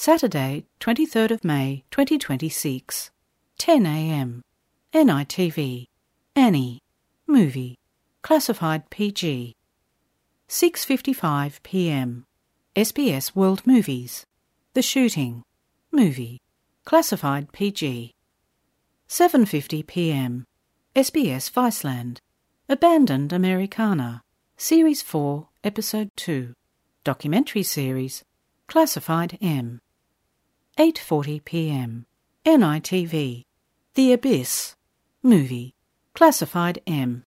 Saturday, 23rd of May 2026, 10 a.m. NITV, Annie, movie, classified PG. 6:55 p.m. SBS World Movies, The Shooting, movie, classified PG. 7:50 p.m. SBS Viceland, Abandoned Americana, Series 4, Episode 2, documentary series, classified M. 8:40 p.m. NITV, The Abyss, movie, classified M.